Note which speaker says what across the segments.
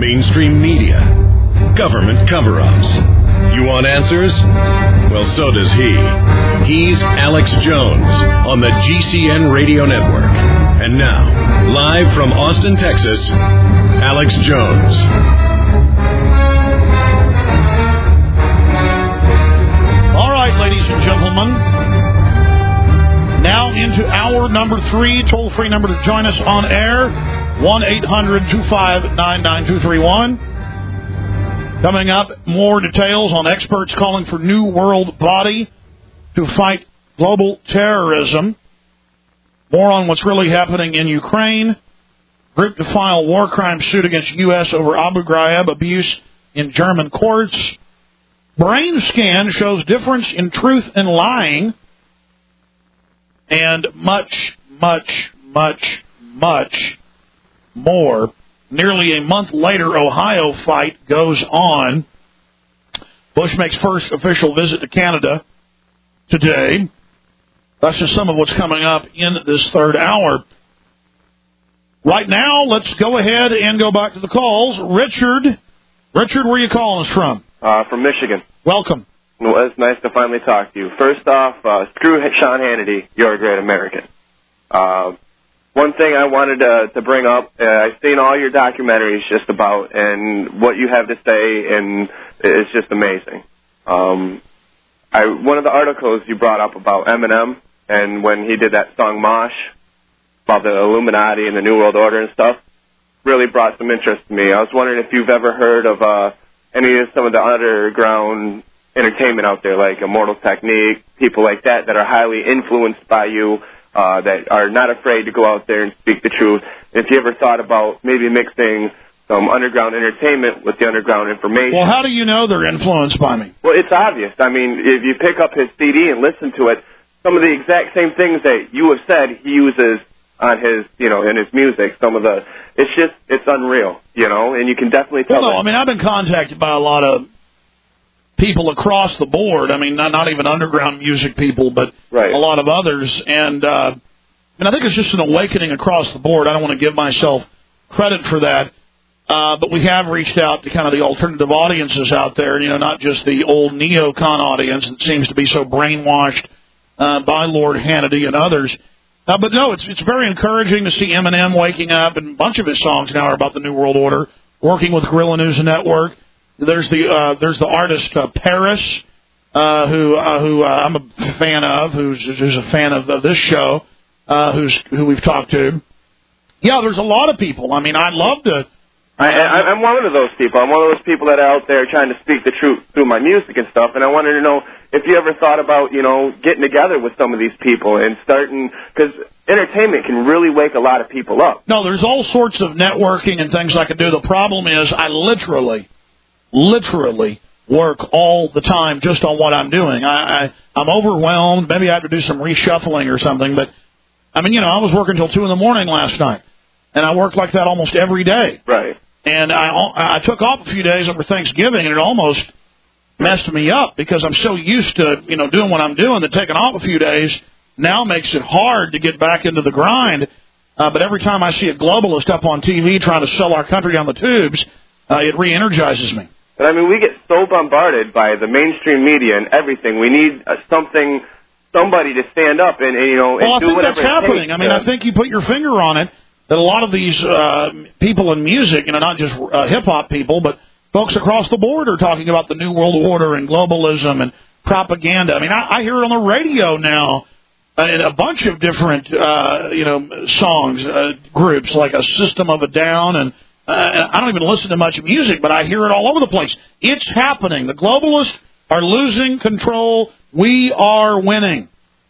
Speaker 1: mainstream media, government cover-ups. You want answers? Well, so does he. He's Alex Jones on the GCN Radio Network. And now, live from Austin, Texas, Alex Jones.
Speaker 2: All right, ladies and gentlemen. Now into hour number 3. Toll-free number to join us on air, 1-800-259-9231. Coming up, more details on experts calling for new world body to fight global terrorism. More on what's really happening in Ukraine. Group to file war crime suit against U.S. over Abu Ghraib abuse in German courts. Brain scan shows difference in truth and lying. And much, much, much, much more. Nearly a month later, Ohio fight goes on. Bush makes first official visit to Canada today. That's just some of what's coming up in this third hour. Right now, let's go ahead and go back to the calls. Richard, where are you calling us from?
Speaker 3: From Michigan.
Speaker 2: Welcome.
Speaker 3: Well, it's nice to finally talk to you. First off, screw Sean Hannity. You're a great American. One thing I wanted to bring up, I've seen all your documentaries just about, and what you have to say, and it's just amazing. One of the articles you brought up about Eminem, and when he did that song Mosh, about the Illuminati and the New World Order and stuff, really brought some interest to me. I was wondering if you've ever heard of some of the underground entertainment out there, like Immortal Technique, people like that are highly influenced by you, that are not afraid to go out there and speak the truth. If you ever thought about maybe mixing some underground entertainment with the underground information.
Speaker 2: Well, how do you know they're influenced by me?
Speaker 3: Well, it's obvious. I mean, if you pick up his CD and listen to it, some of the exact same things that you have said he uses on his, in his music. It's unreal, and you can definitely tell.
Speaker 2: Well, no, I mean, I've been contacted by a lot of people across the board. I mean, not even underground music people, but
Speaker 3: right.
Speaker 2: A lot of others. And I think it's just an awakening across the board. I don't want to give myself credit for that. But we have reached out to kind of the alternative audiences out there, not just the old neocon audience that seems to be so brainwashed by Lord Hannity and others. But no, it's very encouraging to see Eminem waking up, and a bunch of his songs now are about the New World Order, working with Guerrilla News Network. There's the artist Paris, who I'm a fan of, who's a fan of this show, who we've talked to. Yeah, there's a lot of people. I mean, I'd love to.
Speaker 3: I'm one of those people. I'm one of those people that are out there trying to speak the truth through my music and stuff. And I wanted to know if you ever thought about, getting together with some of these people and starting, because entertainment can really wake a lot of people up.
Speaker 2: No, there's all sorts of networking and things I could do. The problem is I literally work all the time just on what I'm doing. I'm overwhelmed. Maybe I have to do some reshuffling or something. But, I mean, I was working until 2 in the morning last night. And I work like that almost every day.
Speaker 3: Right.
Speaker 2: And I took off a few days over Thanksgiving, and it almost messed me up because I'm so used to, doing what I'm doing that taking off a few days now makes it hard to get back into the grind. But every time I see a globalist up on TV trying to sell our country down the tubes, it re-energizes me.
Speaker 3: But, I mean, we get so bombarded by the mainstream media and everything. We need somebody to stand up and do whatever.
Speaker 2: Well, I think that's happening. I mean, I think you put your finger on it. That a lot of these people in music, not just hip-hop people, but folks across the board are talking about the New World Order and globalism and propaganda. I mean, I hear it on the radio now in a bunch of different, songs, groups, like a System of a Down, and I don't even listen to much music, but I hear it all over the place. It's happening. The globalists are losing control. We are winning.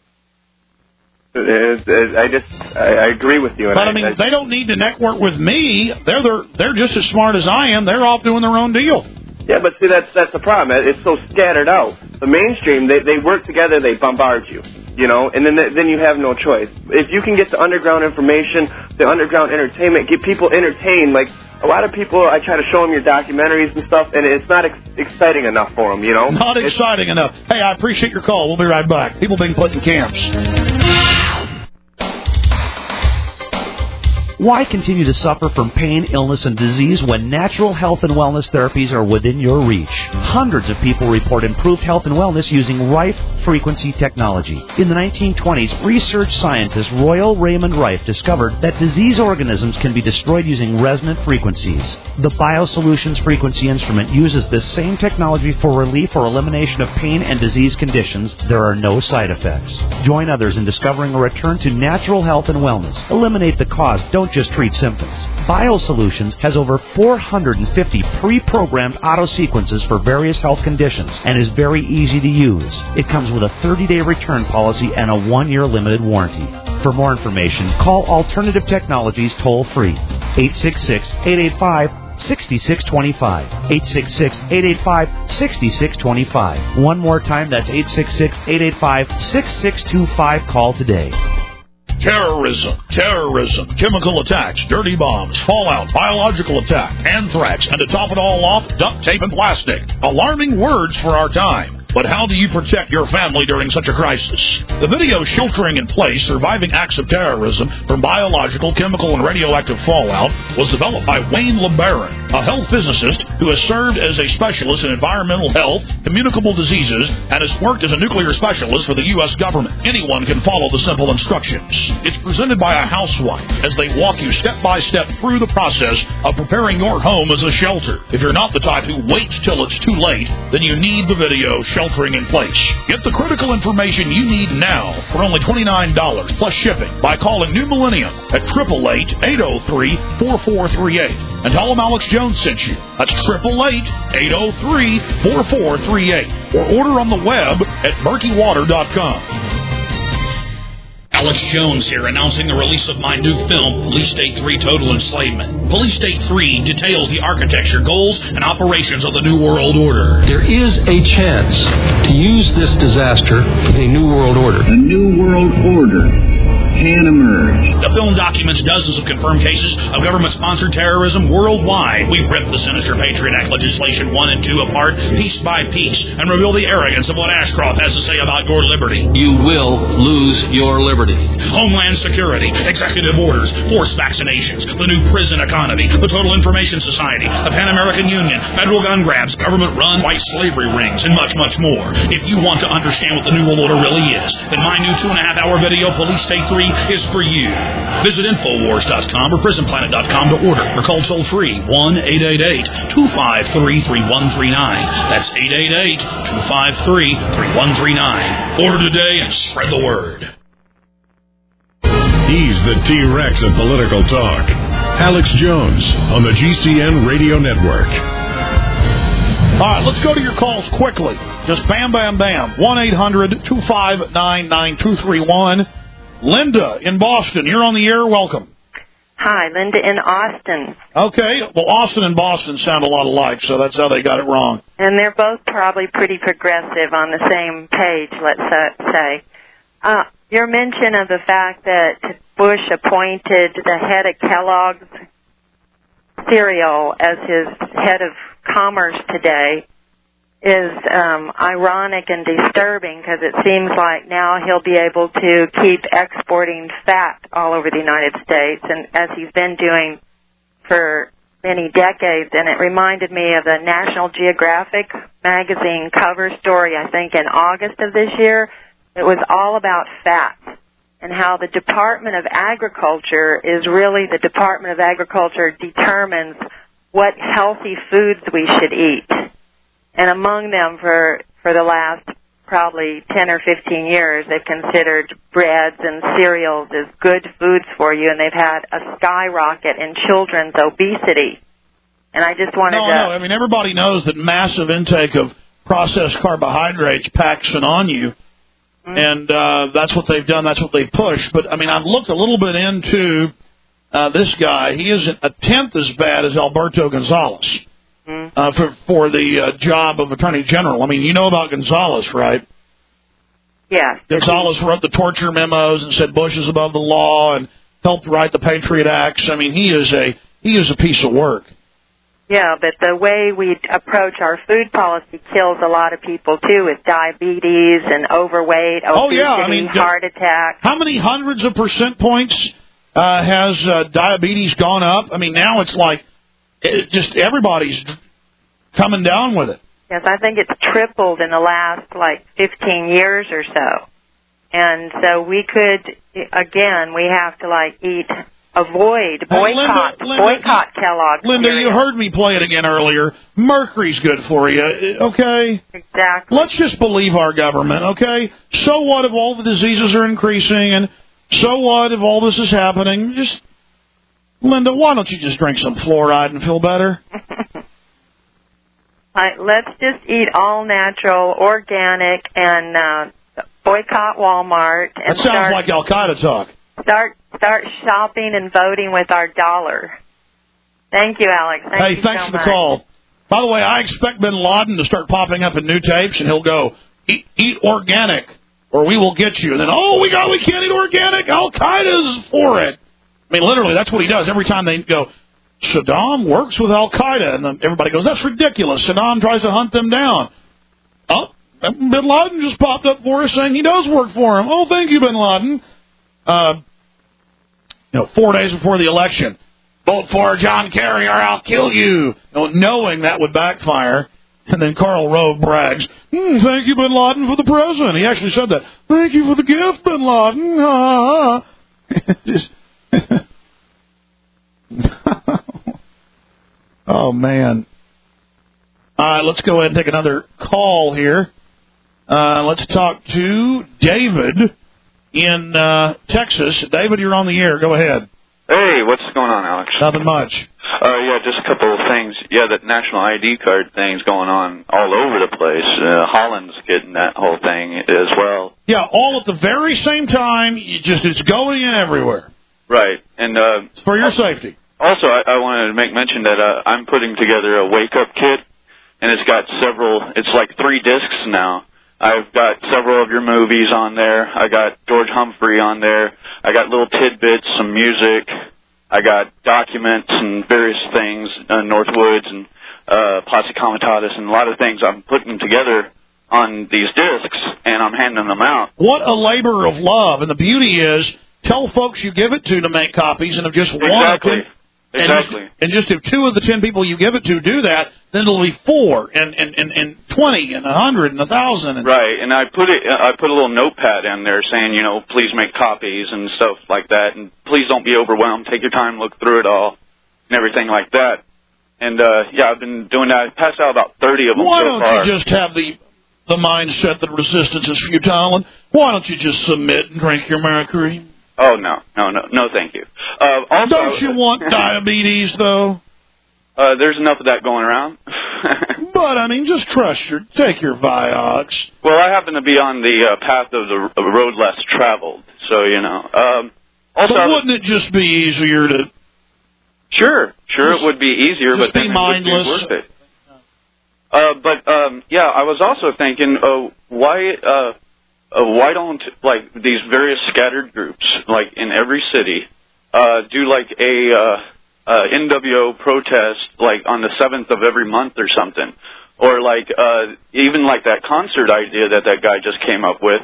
Speaker 3: I agree with you.
Speaker 2: But, I mean, they don't need to network with me. They're just as smart as I am. They're off doing their own deal.
Speaker 3: Yeah, but see, that's the problem. It's so scattered out. The mainstream, they work together, they bombard you, and then you have no choice. If you can get the underground information, the underground entertainment, get people entertained, like a lot of people, I try to show them your documentaries and stuff, and it's not exciting enough for them,
Speaker 2: Not exciting enough. Hey, I appreciate your call. We'll be right back. People being put in camps.
Speaker 4: Why continue to suffer from pain, illness, and disease when natural health and wellness therapies are within your reach? Hundreds of people report improved health and wellness using Rife frequency technology. In the 1920s, research scientist Royal Raymond Rife discovered that disease organisms can be destroyed using resonant frequencies. The BioSolutions frequency instrument uses this same technology for relief or elimination of pain and disease conditions. There are no side effects. Join others in discovering a return to natural health and wellness. Eliminate the cause. Don't just treat symptoms. BioSolutions has over 450 pre-programmed auto-sequences for various health conditions and is very easy to use. It comes with a 30-day return policy and a 1-year limited warranty. For more information, call Alternative Technologies toll-free, 866-885-6625, 866-885-6625. One more time, that's 866-885-6625. Call today.
Speaker 2: Terrorism, chemical attacks, dirty bombs, fallout, biological attack, anthrax, and to top it all off, duct tape and plastic. Alarming words for our time. But how do you protect your family during such a crisis? The video Sheltering in Place, Surviving Acts of Terrorism from Biological, Chemical, and Radioactive Fallout was developed by Wayne LeBaron, a health physicist who has served as a specialist in environmental health, communicable diseases, and has worked as a nuclear specialist for the U.S. government. Anyone can follow the simple instructions. It's presented by a housewife as they walk you step by step through the process of preparing your home as a shelter. If you're not the type who waits till it's too late, then you need the video Sheltering in Place. Get the critical information you need now for only $29 plus shipping by calling New Millennium at 888-803-4438 and tell them Alex Jones sent you. That's 888-803-4438 or order on the web at murkywater.com. Alex Jones here, announcing the release of my new film, Police State 3 Total Enslavement. Police State 3 details the architecture, goals, and operations of the New World Order.
Speaker 5: There is a chance to use this disaster for the New World Order.
Speaker 6: The New World Order can emerge.
Speaker 2: The film documents dozens of confirmed cases of government-sponsored terrorism worldwide. We rip the sinister Patriot Act legislation 1 and 2 apart, piece by piece, and reveal the arrogance of what Ashcroft has to say about your liberty.
Speaker 5: You will lose your liberty.
Speaker 2: Homeland Security, executive orders, forced vaccinations, the new prison economy, the Total Information Society, the Pan American Union, federal gun grabs, government-run white slavery rings, and much, much more. If you want to understand what the New World Order really is, then my new 2.5-hour video, Police State 3, is for you. Visit Infowars.com or PrisonPlanet.com to order or call toll-free 1-888-253-3139. That's 888-253-3139. Order today and spread the word.
Speaker 1: He's the T-Rex of political talk. Alex Jones on the GCN Radio Network.
Speaker 2: All right, let's go to your calls quickly. Just bam, bam, bam. 1-800-259-9231. Linda in Boston, you're on the air. Welcome.
Speaker 7: Hi, Linda in Austin.
Speaker 2: Okay, well, Austin and Boston sound a lot alike, so that's how they got it wrong.
Speaker 7: And they're both probably pretty progressive on the same page, let's say. Your mention of the fact that Bush appointed the head of Kellogg's cereal as his head of commerce today is ironic and disturbing because it seems like now he'll be able to keep exporting fat all over the United States, and as he's been doing for many decades. And it reminded me of the National Geographic magazine cover story, I think, in August of this year. It was all about fat and how the Department of Agriculture is really the Department of Agriculture determines what healthy foods we should eat. And among them, for the last probably 10 or 15 years, they've considered breads and cereals as good foods for you, and they've had a skyrocket in children's obesity. And I just wanted to...
Speaker 2: No, I mean, everybody knows that massive intake of processed carbohydrates packs it on you, and that's what they've done, that's what they've pushed. But, I mean, I've looked a little bit into this guy. He isn't a tenth as bad as Alberto Gonzales. For the job of Attorney General. I mean, you know about Gonzales, right?
Speaker 7: Yeah.
Speaker 2: Gonzales wrote the torture memos and said Bush is above the law and helped write the Patriot Acts. I mean, he is a piece of work.
Speaker 7: Yeah, but the way we approach our food policy kills a lot of people, too, with diabetes and overweight, obesity, heart attack.
Speaker 2: How many hundreds of percent points Has diabetes gone up? I mean, now it's like just everybody's coming down with it.
Speaker 7: Yes, I think it's tripled in the last, 15 years or so. And so we could, again, we have to, boycott Kellogg's.
Speaker 2: Linda, you heard me play it again earlier. Mercury's good for you, okay?
Speaker 7: Exactly.
Speaker 2: Let's just believe our government, okay? So what if all the diseases are increasing, and so what if all this is happening? Linda, why don't you just drink some fluoride and feel better?
Speaker 7: Let's just eat all natural, organic, and boycott Walmart. And
Speaker 2: that sounds like Al-Qaeda talk.
Speaker 7: Start shopping and voting with our dollar. Thank you, Alex.
Speaker 2: Thanks
Speaker 7: so
Speaker 2: for the
Speaker 7: much.
Speaker 2: call. By the way, I expect Bin Laden to start popping up in new tapes, and he'll go, eat organic, or we will get you. And then, we can't eat organic. Al-Qaeda's for it. I mean, literally, that's what he does. Every time they go, Saddam works with Al-Qaeda, and then everybody goes, that's ridiculous. Saddam tries to hunt them down. Oh, Bin Laden just popped up for us saying he does work for him. Oh, thank you, Bin Laden. 4 days before the election, vote for John Kerry or I'll kill you, knowing that would backfire. And then Karl Rove brags, thank you, Bin Laden, for the president. He actually said that. Thank you for the gift, Bin Laden. Oh, man. All right, let's go ahead and take another call here. Let's talk to David in Texas. David, you're on the air. Go ahead.
Speaker 8: Hey, what's going on, Alex?
Speaker 2: Nothing much.
Speaker 8: Yeah, just a couple of things. Yeah, that national ID card thing's going on all over the place. Holland's getting that whole thing as well.
Speaker 2: Yeah, all at the very same time. It's going in everywhere.
Speaker 8: Right, and
Speaker 2: it's for your safety.
Speaker 8: Also, I wanted to make mention that I'm putting together a wake-up kit, and it's got it's like 3 discs now. I've got several of your movies on there. I got George Humphrey on there. I got little tidbits, some music. I got documents and various things, Northwoods and Posse Comitatus, and a lot of things I'm putting together on these discs, and I'm handing them out.
Speaker 2: What a labor of love. And the beauty is, tell folks you give it to make copies, and if just one...
Speaker 8: Exactly.
Speaker 2: And just if 2 of the 10 people you give it to do that, then it'll be 4 and 20 and 100 and 1,000.
Speaker 8: Right, and I put a little notepad in there saying, please make copies and stuff like that, and please don't be overwhelmed. Take your time, look through it all, and everything like that. And I've been doing that. I passed out about 30 of them so far.
Speaker 2: Why don't you just have the mindset that resistance is futile, and why don't you just submit and drink your mercury?
Speaker 8: Oh, no, thank you. Also,
Speaker 2: don't you want diabetes, though?
Speaker 8: There's enough of that going around.
Speaker 2: But, just take your Vioxx.
Speaker 8: Well, I happen to be on the path of the road less traveled, so, Also,
Speaker 2: but wouldn't it just be easier to...
Speaker 8: Sure, it would be easier, but then
Speaker 2: mindless.
Speaker 8: It would be worth it. I was also thinking, why don't these various scattered groups, in every city, do a NWO protest on the 7th of every month or something, or even that concert idea that guy just came up with.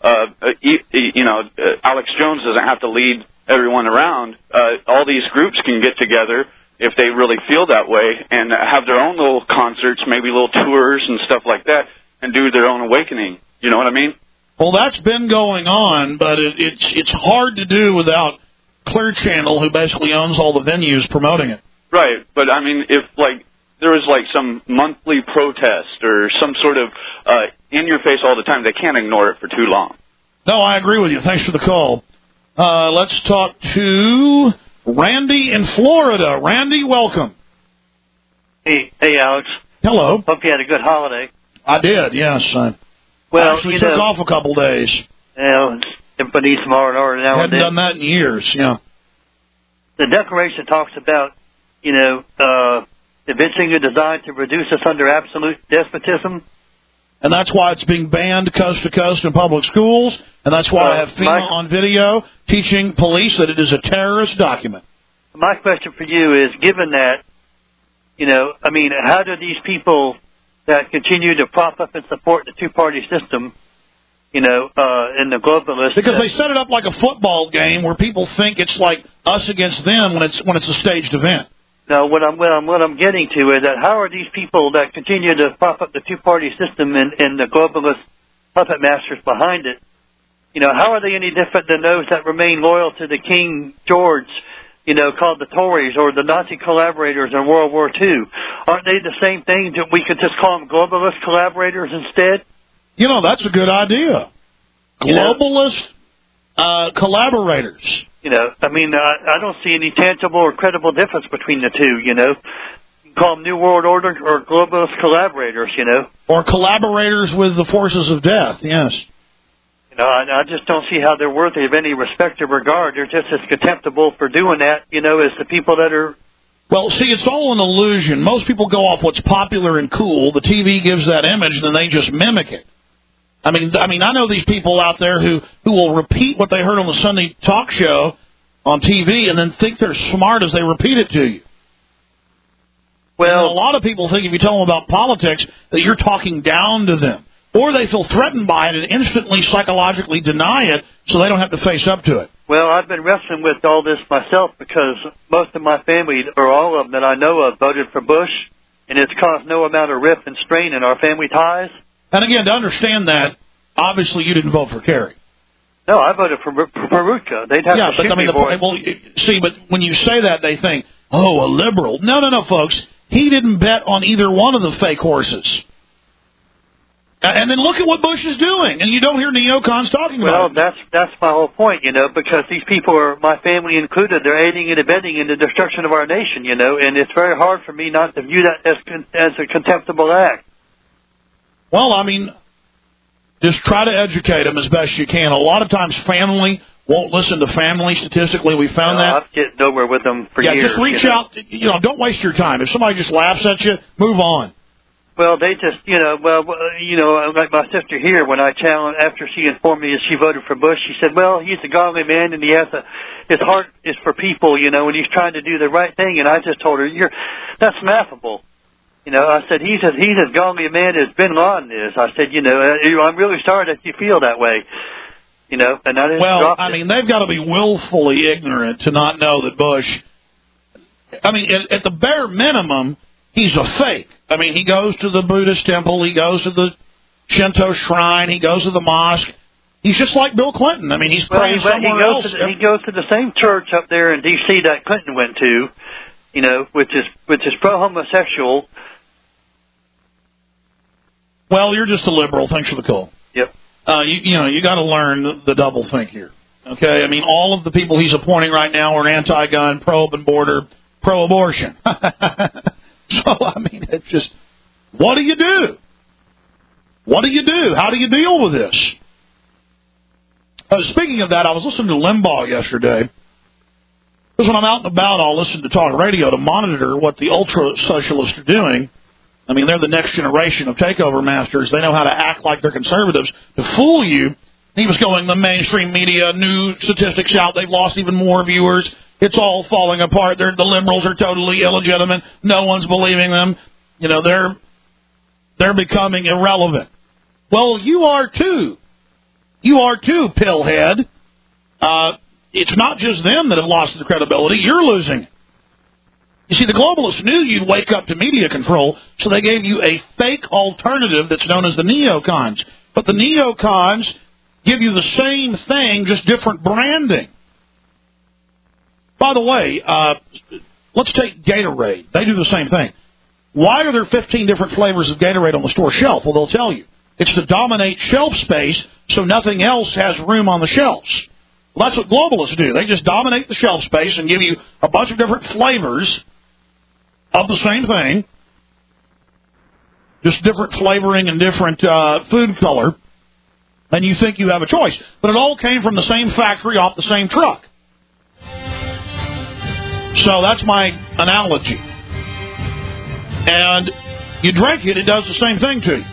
Speaker 8: Alex Jones doesn't have to lead everyone around. All these groups can get together if they really feel that way and have their own little concerts, maybe little tours and stuff like that, and do their own awakening. You know what I mean?
Speaker 2: Well, that's been going on, but it's hard to do without Clear Channel, who basically owns all the venues, promoting it.
Speaker 8: Right, but if there was some monthly protest or some sort of in your face all the time, they can't ignore it for too long.
Speaker 2: No, I agree with you. Thanks for the call. Let's talk to Randy in Florida. Randy, welcome.
Speaker 9: Hey, Alex.
Speaker 2: Hello.
Speaker 9: Hope you had a good holiday.
Speaker 2: I did, yes.
Speaker 9: Well,
Speaker 2: I actually took off a couple days.
Speaker 9: Everybody needs some R&R now and then.
Speaker 2: Hadn't done that in years, yeah.
Speaker 9: The Declaration talks about, evincing a design to reduce us under absolute despotism.
Speaker 2: And that's why it's being banned coast to coast in public schools, and that's why I have FEMA on video teaching police that it is a terrorist document.
Speaker 9: My question for you is, given that, how do these people that continue to prop up and support the two-party system in the globalists.
Speaker 2: Because they set it up like a football game where people think it's like us against them when it's a staged event.
Speaker 9: No, what I'm getting to is that how are these people that continue to prop up the two-party system and the globalist puppet masters behind it, how are they any different than those that remain loyal to the King George, called the Tories, or the Nazi collaborators in World War II? Aren't they the same thing? We could just call them globalist collaborators instead?
Speaker 2: That's a good idea. Globalist collaborators.
Speaker 9: I don't see any tangible or credible difference between the two, You can call them New World Order or globalist collaborators,
Speaker 2: Or collaborators with the forces of death, yes.
Speaker 9: I just don't see how they're worthy of any respect or regard. They're just as contemptible for doing that, as the people that are...
Speaker 2: Well, see, it's all an illusion. Most people go off what's popular and cool. The TV gives that image, and then they just mimic it. I mean, I know these people out there who will repeat what they heard on the Sunday talk show on TV and then think they're smart as they repeat it to you. Well, a lot of people think if you tell them about politics that you're talking down to them. Or they feel threatened by it and instantly psychologically deny it so they don't have to face up to it.
Speaker 9: Well, I've been wrestling with all this myself because most of my family, or all of them that I know of, voted for Bush, and it's caused no amount of rift and strain in our family ties.
Speaker 2: And again, to understand that, obviously you didn't vote for Kerry.
Speaker 9: No, I voted for Perutka. They'd have to shoot me for it.
Speaker 2: But when you say that, they think, oh, a liberal. No, folks. He didn't bet on either one of the fake horses. And then look at what Bush is doing, and you don't hear neocons talking about it.
Speaker 9: Well, that's my whole point, because these people are, my family included, they're aiding and abetting in the destruction of our nation, and it's very hard for me not to view that as a contemptible act.
Speaker 2: Well, just try to educate them as best you can. A lot of times family won't listen to family. Statistically, we found that.
Speaker 9: I've get nowhere with them for years.
Speaker 2: Yeah, just reach out. Don't waste your time. If somebody just laughs at you, move on.
Speaker 9: Well, they just, like my sister here, when I challenged, after she informed me that she voted for Bush, she said, well, he's a godly man and his heart is for people, and he's trying to do the right thing. And I just told her, that's laughable. I said, he's as godly a man as Bin Laden is. I said, I'm really sorry that you feel that way. And I didn't
Speaker 2: they've got to be willfully ignorant to not know that Bush, at the bare minimum, he's a fake. He goes to the Buddhist temple, he goes to the Shinto shrine, he goes to the mosque. He's just like Bill Clinton. He's praying somewhere else.
Speaker 9: He goes to the same church up there in D.C. that Clinton went to, which is pro-homosexual.
Speaker 2: Well, you're just a liberal. Thanks for the call.
Speaker 9: Yep.
Speaker 2: You got to learn the double think here. Okay? All of the people he's appointing right now are anti-gun, pro-open border, pro-abortion. So, it's just, what do you do? What do you do? How do you deal with this? Speaking of that, I was listening to Limbaugh yesterday. Because when I'm out and about, I'll listen to talk radio to monitor what the ultra-socialists are doing. They're the next generation of takeover masters. They know how to act like they're conservatives to fool you. He was going, the mainstream media, new statistics out, they've lost even more viewers. It's all falling apart. The liberals are totally illegitimate. No one's believing them. They're becoming irrelevant. Well, you are too. You are too, pillhead. It's not just them that have lost their credibility. You're losing it. You see, the globalists knew you'd wake up to media control, so they gave you a fake alternative that's known as the neocons. But the neocons give you the same thing, just different branding. By the way, let's take Gatorade. They do the same thing. Why are there 15 different flavors of Gatorade on the store shelf? Well, they'll tell you. It's to dominate shelf space so nothing else has room on the shelves. Well, that's what globalists do. They just dominate the shelf space and give you a bunch of different flavors of the same thing, just different flavoring and different food color, and you think you have a choice. But it all came from the same factory off the same truck. So that's my analogy. And you drink it, it does the same thing to you.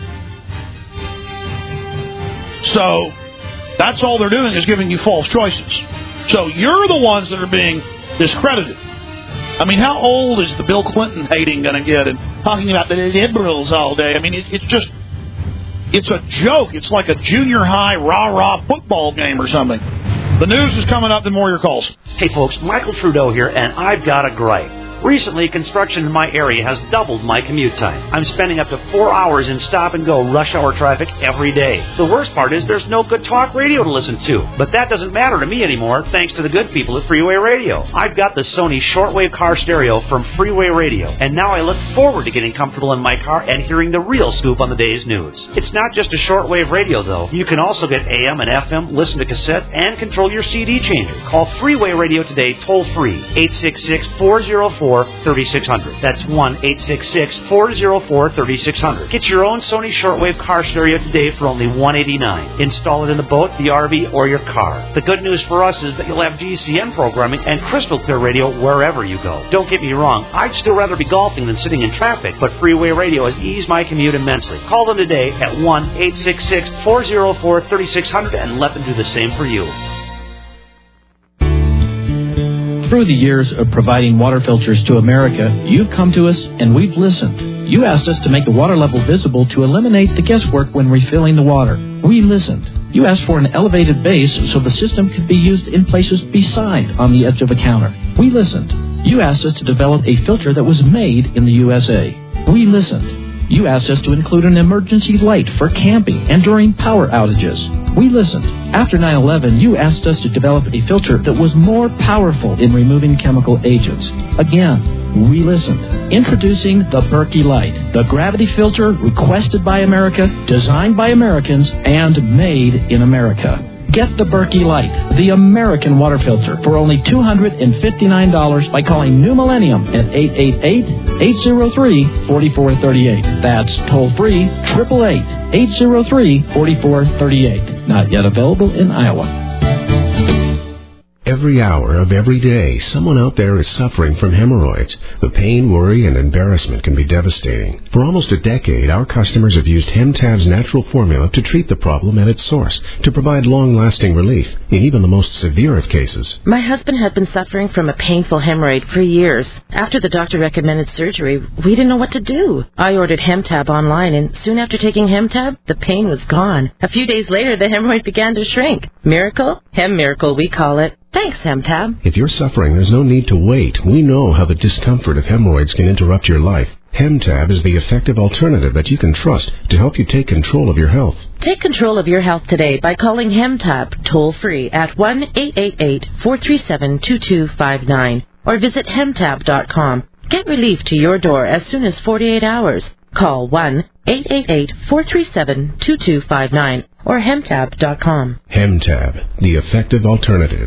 Speaker 2: So that's all they're doing is giving you false choices. So you're the ones that are being discredited. How old is the Bill Clinton hating going to get and talking about the liberals all day? It's just, It's a joke. It's like a junior high rah-rah football game or something. The news is coming up, then more of your calls.
Speaker 4: Hey, folks, Michael Trudeau here, and I've got a gripe. Recently, construction in my area has doubled my commute time. I'm spending up to 4 hours in stop-and-go rush hour traffic every day. The worst part is there's no good talk radio to listen to. But that doesn't matter to me anymore, thanks to the good people at Freeway Radio. I've got the Sony shortwave car stereo from Freeway Radio, and now I look forward to getting comfortable in my car and hearing the real scoop on the day's news. It's not just a shortwave radio, though. You can also get AM and FM, listen to cassettes, and control your CD changer. Call Freeway Radio today, toll-free, 866-404-3600. That's 1-866-404-3600. Get your own Sony shortwave car stereo today for only $189. Install it in the boat, the RV, or your car. The good news for us is that you'll have GCN programming and crystal clear radio wherever you go. Don't get me wrong, I'd still rather be golfing than sitting in traffic, but Freeway Radio has eased my commute immensely. Call them today at 1-866-404-3600 and let them do the same for you.
Speaker 10: Through the years of providing water filters to America, you've come to us and we've listened. You asked us to make the water level visible to eliminate the guesswork when refilling the water. We listened. You asked for an elevated base so the system could be used in places beside on the edge of a counter. We listened. You asked us to develop a filter that was made in the USA. We listened. You asked us to include an emergency light for camping and during power outages. We listened. After 9/11, you asked us to develop a filter that was more powerful in removing chemical agents. Again, we listened. Introducing the Berkey Light, the gravity filter requested by America, designed by Americans, and made in America. Get the Berkey Light, the American water filter, for only $259 by calling New Millennium at 888-803-4438. That's toll-free, 888-803-4438. Not yet available in Iowa.
Speaker 11: Every hour of every day, someone out there is suffering from hemorrhoids. The pain, worry, and embarrassment can be devastating. For almost a decade, our customers have used Hemtab's natural formula to treat the problem at its source, to provide long-lasting relief in even the most severe of cases.
Speaker 12: My husband had been suffering from a painful hemorrhoid for years. After the doctor recommended surgery, we didn't know what to do. I ordered Hemtab online, and soon after taking Hemtab, the pain was gone. A few days later, the hemorrhoid began to shrink. Miracle? Hem miracle, we call it. Thanks, Hemtab.
Speaker 11: If you're suffering, there's no need to wait. We know how the discomfort of hemorrhoids can interrupt your life. Hemtab is the effective alternative that you can trust to help you take control of your health.
Speaker 12: Take control of your health today by calling Hemtab toll-free at 1-888-437-2259 or visit Hemtab.com. Get relief to your door as soon as 48 hours. Call 1-888-437-2259 or Hemtab.com.
Speaker 11: Hemtab, the effective alternative.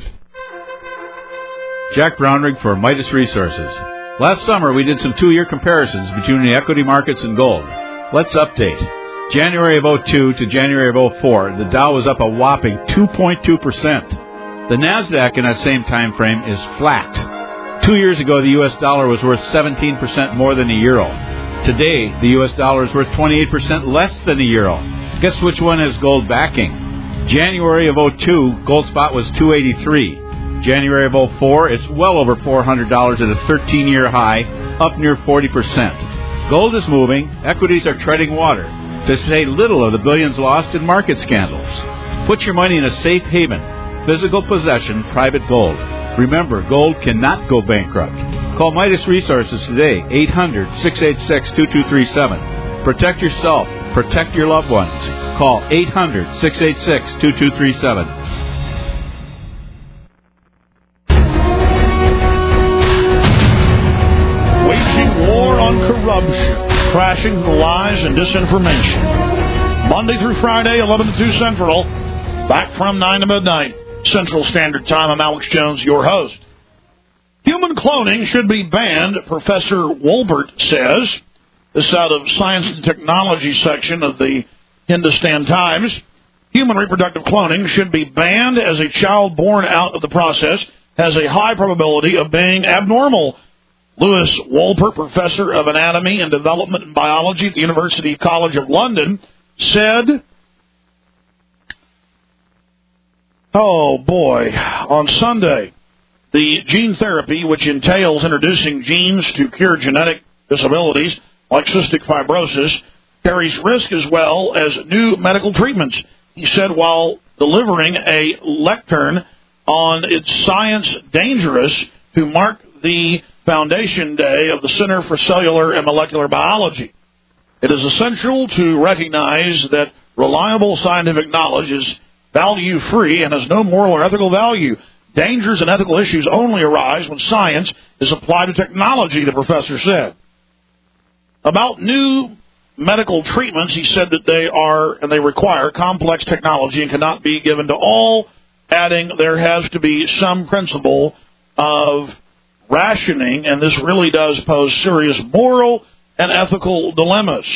Speaker 13: Jack Brownrigg for Midas Resources. Last summer, we did some 2-year comparisons between the equity markets and gold. Let's update. January of 02 to January of 04, the Dow was up a whopping 2.2%. The NASDAQ in that same time frame is flat. 2 years ago, the U.S. dollar was worth 17% more than the euro. Today, the U.S. dollar is worth 28% less than the euro. Guess which one has gold backing? January of 02, gold spot was $283. January of 04, it's well over $400 at a 13-year high, up near 40%. Gold is moving, equities are treading water, to say little of the billions lost in market scandals. Put your money in a safe haven, physical possession, private gold. Remember, gold cannot go bankrupt. Call Midas Resources today, 800-686-2237. Protect yourself, protect your loved ones. Call 800-686-2237.
Speaker 2: Corruption, crashing the lies and disinformation. Monday through Friday, 11 to 2 Central, back from 9 to midnight Central Standard Time. I'm Alex Jones, your host. Human cloning should be banned, Professor Wolbert says. This out of Science and Technology section of the Hindustan Times. Human reproductive cloning should be banned as a child born out of the process has a high probability of being abnormal. Lewis Wolpert, professor of anatomy and development biology at the University College of London, said, on Sunday, the gene therapy, which entails introducing genes to cure genetic disabilities like cystic fibrosis, carries risk as well as new medical treatments. He said while delivering a lectern on its Science Dangerous to mark the Foundation Day of the Center for Cellular and Molecular Biology. It is essential to recognize that reliable scientific knowledge is value-free and has no moral or ethical value. Dangers and ethical issues only arise when science is applied to technology, the professor said. About new medical treatments, he said that they require complex technology and cannot be given to all, adding there has to be some principle of rationing, and this really does pose serious moral and ethical dilemmas.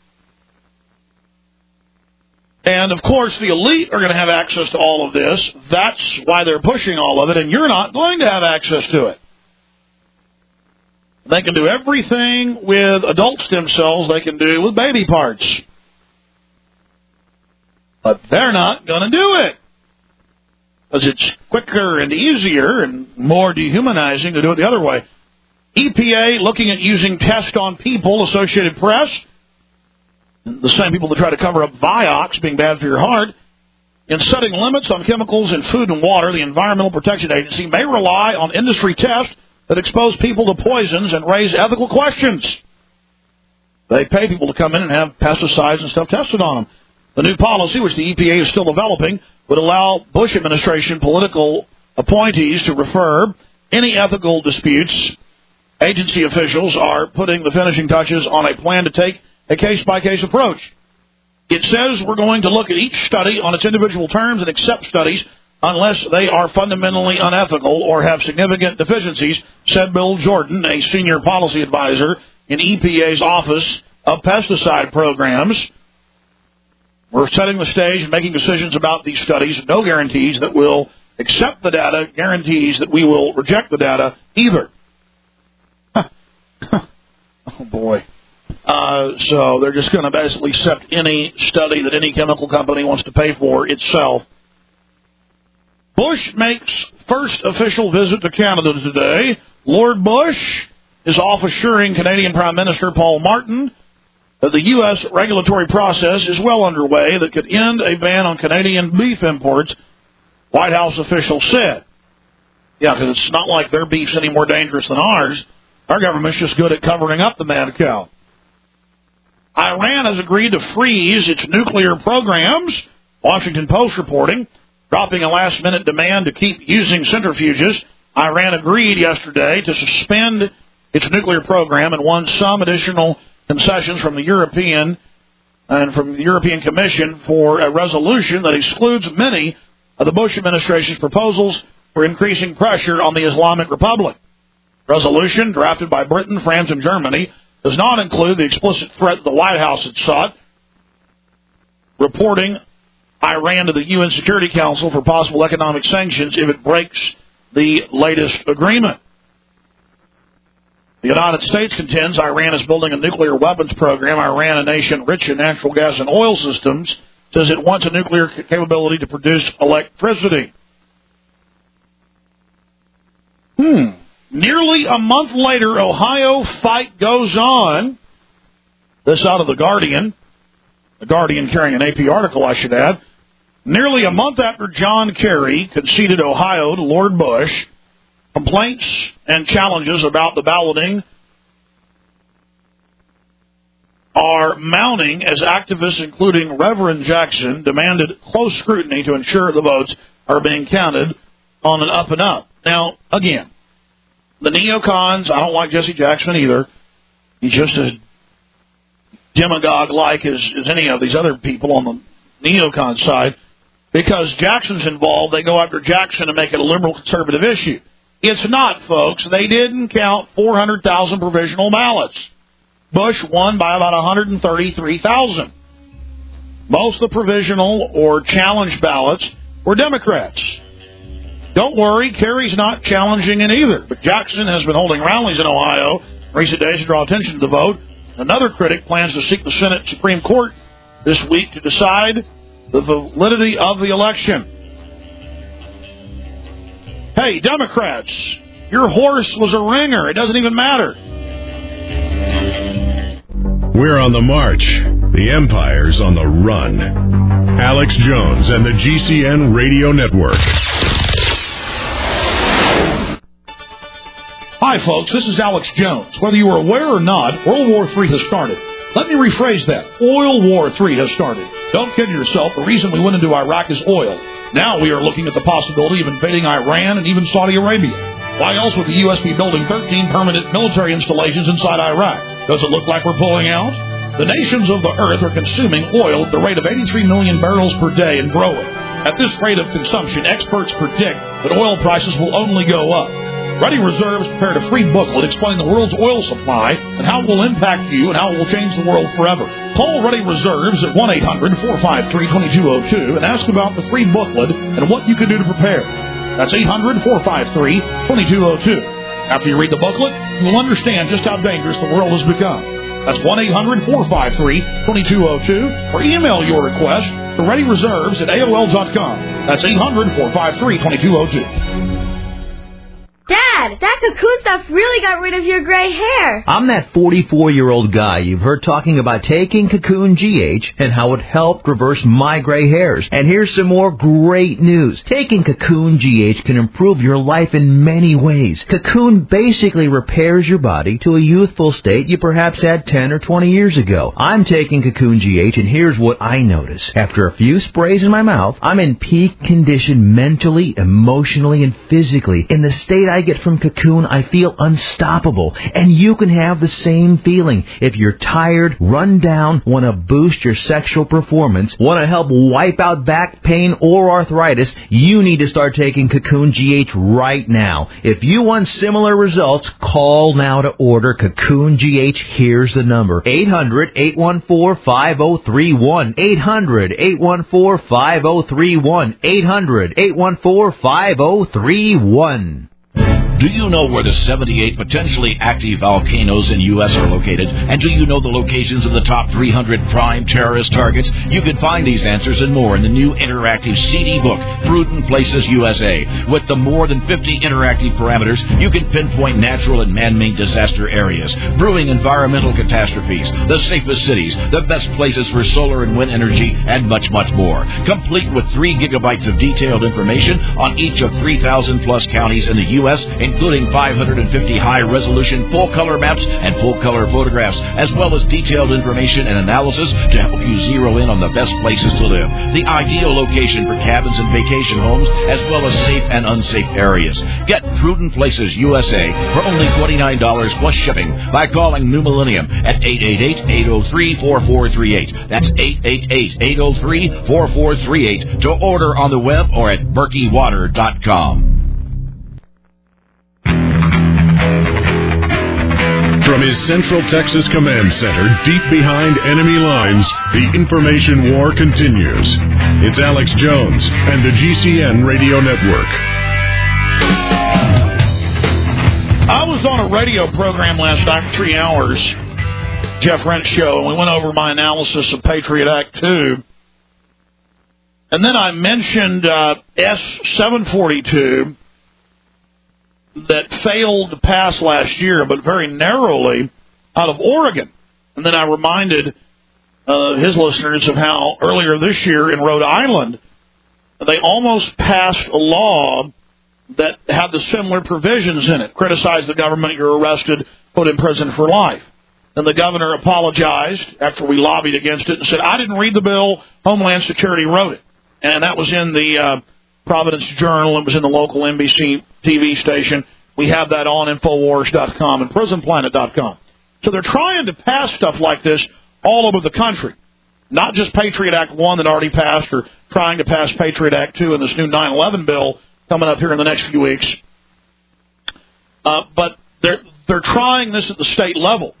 Speaker 2: And, of course, the elite are going to have access to all of this. That's why they're pushing all of it, and you're not going to have access to it. They can do everything with adult stem cells they can do with baby parts. But they're not going to do it. Because it's quicker and easier and more dehumanizing to do it the other way. EPA looking at using test on people, Associated Press. The same people that try to cover up Vioxx being bad for your heart. In setting limits on chemicals in food and water, the Environmental Protection Agency may rely on industry tests that expose people to poisons and raise ethical questions. They pay people to come in and have pesticides and stuff tested on them. The new policy, which the EPA is still developing, would allow Bush administration political appointees to refer any ethical disputes. Agency officials are putting the finishing touches on a plan to take a case-by-case approach. It says we're going to look at each study on its individual terms and accept studies unless they are fundamentally unethical or have significant deficiencies, said Bill Jordan, a senior policy advisor in EPA's Office of Pesticide Programs. We're setting the stage and making decisions about these studies. No guarantees that we'll accept the data, guarantees that we will reject the data either. Oh, boy. So they're just going to basically accept any study that any chemical company wants to pay for itself. Bush makes first official visit to Canada today. Lord Bush is off assuring Canadian Prime Minister Paul Martin that the U.S. regulatory process is well underway that could end a ban on Canadian beef imports, White House officials said. Yeah, because it's not like their beef's any more dangerous than ours. Our government's just good at covering up the mad cow. Iran has agreed to freeze its nuclear programs, Washington Post reporting, dropping a last-minute demand to keep using centrifuges. Iran agreed yesterday to suspend its nuclear program and won some additional concessions from the European Commission for a resolution that excludes many of the Bush administration's proposals for increasing pressure on the Islamic Republic. Resolution, drafted by Britain, France, and Germany, does not include the explicit threat that the White House had sought, reporting Iran to the UN Security Council for possible economic sanctions if it breaks the latest agreement. The United States contends Iran is building a nuclear weapons program. Iran, a nation rich in natural gas and oil systems, says it wants a nuclear capability to produce electricity. Nearly a month later, Ohio fight goes on. This out of The Guardian. The Guardian carrying an AP article, I should add. Nearly a month after John Kerry conceded Ohio to Lord Bush, complaints and challenges about the balloting are mounting as activists, including Reverend Jackson, demanded close scrutiny to ensure the votes are being counted on an up and up. Now, again, the neocons, I don't like Jesse Jackson either. He's just as demagogue-like as any of these other people on the neocon side. Because Jackson's involved, they go after Jackson to make it a liberal conservative issue. It's not, folks. They didn't count 400,000 provisional ballots. Bush won by about 133,000. Most of the provisional or challenge ballots were Democrats. Don't worry, Kerry's not challenging it either. But Jackson has been holding rallies in Ohio in recent days to draw attention to the vote. Another critic plans to seek the Senate Supreme Court this week to decide the validity of the election. Hey, Democrats, your horse was a ringer. It doesn't even matter.
Speaker 1: We're on the march. The empire's on the run. Alex Jones and the GCN Radio Network.
Speaker 2: Hi, folks. This is Alex Jones. Whether you are aware or not, World War III has started. Let me rephrase that. Oil War III has started. Don't kid yourself. The reason we went into Iraq is oil. Now we are looking at the possibility of invading Iran and even Saudi Arabia. Why else would the U.S. be building 13 permanent military installations inside Iraq? Does it look like we're pulling out? The nations of the earth are consuming oil at the rate of 83 million barrels per day and growing. At this rate of consumption, experts predict that oil prices will only go up. Ready Reserves prepared a free booklet explaining the world's oil supply and how it will impact you and how it will change the world forever. Call Ready Reserves at 1-800-453-2202 and ask about the free booklet and what you can do to prepare. That's 800-453-2202. After you read the booklet, you will understand just how dangerous the world has become. That's 1-800-453-2202 or email your request to ReadyReserves@AOL.com. That's 800-453-2202.
Speaker 14: Dad, that cocoon stuff really got rid of your gray hair.
Speaker 15: I'm that 44-year-old guy you've heard talking about taking Cocoon GH and how it helped reverse my gray hairs. And here's some more great news. Taking Cocoon GH can improve your life in many ways. Cocoon basically repairs your body to a youthful state you perhaps had 10 or 20 years ago. I'm taking Cocoon GH, and here's what I notice. After a few sprays in my mouth, I'm in peak condition mentally, emotionally, and physically. In the state I get from Cocoon, I feel unstoppable, and you can have the same feeling. If you're tired, run down, want to boost your sexual performance, want to help wipe out back pain or arthritis, you need to start taking Cocoon GH right now. If you want similar results, call now to order Cocoon GH. Here's the number: 800-814-5031. 800-814-5031. 800-814-5031.
Speaker 16: Do you know where the 78 potentially active volcanoes in U.S. are located? And do you know the locations of the top 300 prime terrorist targets? You can find these answers and more in the new interactive CD book, Prudent Places USA. With the more than 50 interactive parameters, you can pinpoint natural and man-made disaster areas, brewing environmental catastrophes, the safest cities, the best places for solar and wind energy, and much, much more. Complete with 3 gigabytes of detailed information on each of 3,000-plus counties in the U.S., including 550 high-resolution full-color maps and full-color photographs, as well as detailed information and analysis to help you zero in on the best places to live, the ideal location for cabins and vacation homes, as well as safe and unsafe areas. Get Prudent Places USA for only $29 plus shipping by calling New Millennium at 888-803-4438. That's 888-803-4438 to order on the web or at BerkeyWater.com.
Speaker 1: From his Central Texas Command Center, deep behind enemy lines, the information war continues. It's Alex Jones and the GCN Radio Network.
Speaker 2: I was on a radio program last night for 3 hours, Jeff Rent's show, and we went over my analysis of Patriot Act 2. And then I mentioned S-742, that failed to pass last year, but very narrowly, out of Oregon. And then I reminded his listeners of how earlier this year in Rhode Island, they almost passed a law that had the similar provisions in it. Criticize the government, you're arrested, put in prison for life. And the governor apologized after we lobbied against it and said, I didn't read the bill, Homeland Security wrote it. And that was in the Providence Journal. It was in the local NBC TV station. We have that on Infowars.com and PrisonPlanet.com. So they're trying to pass stuff like this all over the country. Not just Patriot Act 1 that already passed, or trying to pass Patriot Act 2 and this new 9/11 bill coming up here in the next few weeks. But they're trying this at the state level.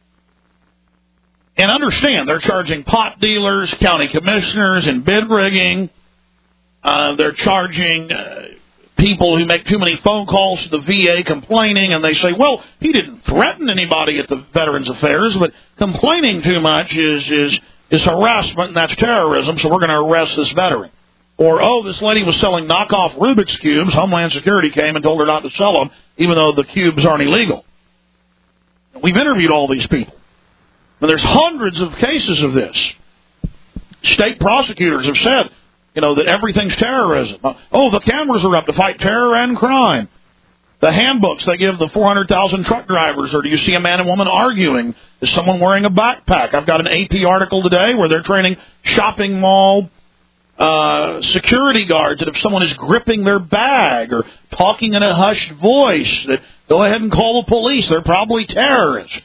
Speaker 2: And understand, they're charging pot dealers, county commissioners, and bid rigging. They're charging people who make too many phone calls to the VA complaining, and they say, well, he didn't threaten anybody at the Veterans Affairs, but complaining too much is harassment, and that's terrorism, so we're going to arrest this veteran. Or, oh, this lady was selling knockoff Rubik's Cubes. Homeland Security came and told her not to sell them, even though the cubes aren't illegal. We've interviewed all these people. And there's hundreds of cases of this. State prosecutors have said, that everything's terrorism. Oh, the cameras are up to fight terror and crime. The handbooks they give the 400,000 truck drivers, or do you see a man and woman arguing? Is someone wearing a backpack? I've got an AP article today where they're training shopping mall security guards that if someone is gripping their bag or talking in a hushed voice, that go ahead and call the police. They're probably terrorists.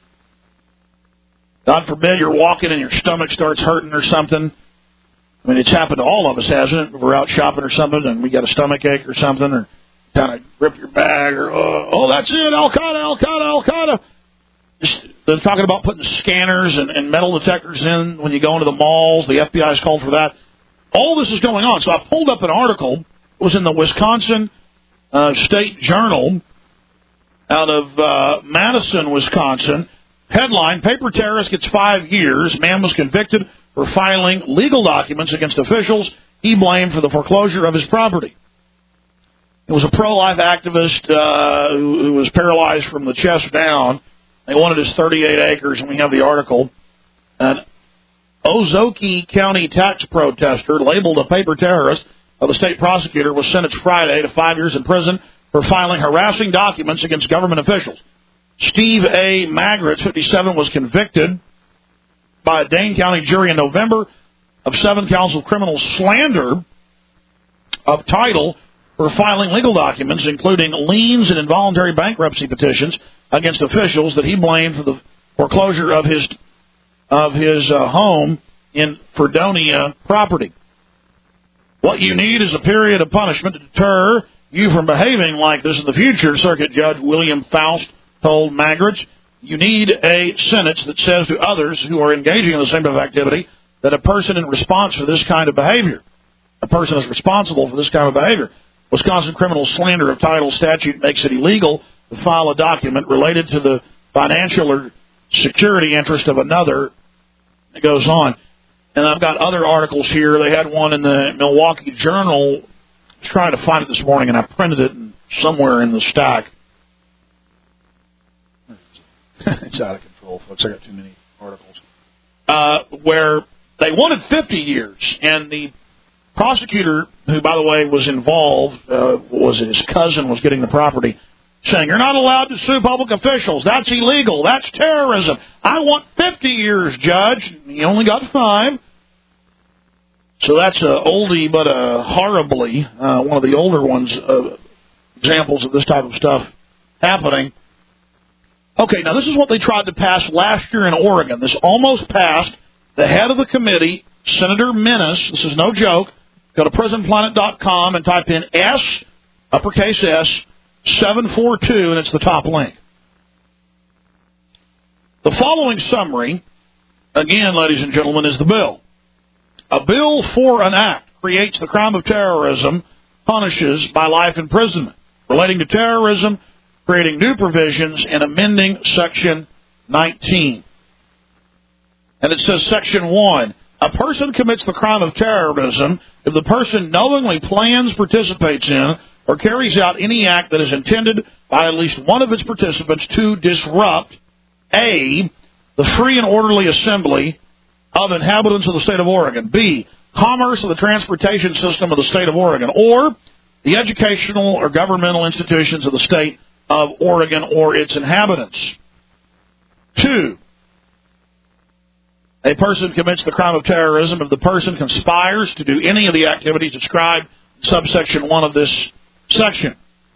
Speaker 2: God forbid you're walking and your stomach starts hurting or something. I mean, it's happened to all of us, hasn't it? We're out shopping or something and we got a stomach ache or something, or kind of grip your bag, or, that's it, Al-Qaeda. They're talking about putting scanners and metal detectors in when you go into the malls. The FBI's called for that. All this is going on. So I pulled up an article. It was in the Wisconsin State Journal out of Madison, Wisconsin. Headline, paper terrorist gets 5 years. Man was convicted for filing legal documents against officials he blamed for the foreclosure of his property. It was a pro-life activist who was paralyzed from the chest down. They wanted his 38 acres, and we have the article. An Ozaukee County tax protester, labeled a paper terrorist by the state prosecutor, was sentenced Friday to 5 years in prison for filing harassing documents against government officials. Steve A. Magritz, 57, was convicted by a Dane County jury in November of 7 counts of criminal slander of title for filing legal documents, including liens and involuntary bankruptcy petitions against officials that he blamed for the foreclosure of his home in Fredonia property. What you need is a period of punishment to deter you from behaving like this in the future, Circuit Judge William Faust told Magritz. You need a sentence that says to others who are engaging in the same type of activity that a person in response to this kind of behavior, a person is responsible for this kind of behavior. Wisconsin criminal slander of title statute makes it illegal to file a document related to the financial or security interest of another. It goes on. And I've got other articles here. They had one in the Milwaukee Journal. I was trying to find it this morning, and I printed it somewhere in the stack. It's out of control, folks. I got too many articles. Where they wanted 50 years, and the prosecutor, who, by the way, was involved, was his cousin, was getting the property, saying, you're not allowed to sue public officials. That's illegal. That's terrorism. I want 50 years, Judge. He only got 5. So that's an oldie but a horribly, one of the older ones, examples of this type of stuff happening. Okay, now this is what they tried to pass last year in Oregon. This almost passed. The head of the committee, Senator Menace, this is no joke, go to prisonplanet.com and type in S, uppercase S, 742, and it's the top link. The following summary, again, ladies and gentlemen, is the bill. A bill for an act creates the crime of terrorism, punishes by life imprisonment, relating to terrorism, creating new provisions, and amending Section 19. And it says Section 1, a person commits the crime of terrorism if the person knowingly plans, participates in, or carries out any act that is intended by at least one of its participants to disrupt, A, the free and orderly assembly of inhabitants of the state of Oregon, B, commerce of the transportation system of the state of Oregon, or the educational or governmental institutions of the state of Oregon or its inhabitants. 2, a person commits the crime of terrorism if the person conspires to do any of the activities described in subsection 1 of this section.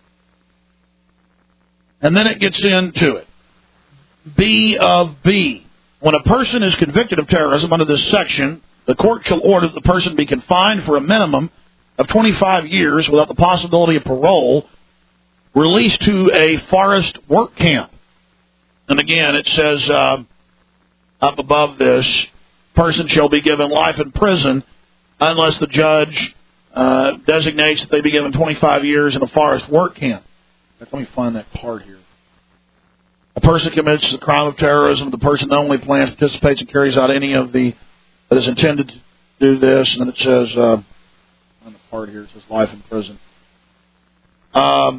Speaker 2: And then it gets into it. B of B. When a person is convicted of terrorism under this section, the court shall order that the person be confined for a minimum of 25 years without the possibility of parole, released to a forest work camp. And again, it says up above this, person shall be given life in prison unless the judge designates that they be given 25 years in a forest work camp. Let me find that part here. A person commits the crime of terrorism. The person not only plans, participates, and carries out any of the that is intended to do this. And then it says on the part here, it says life in prison. And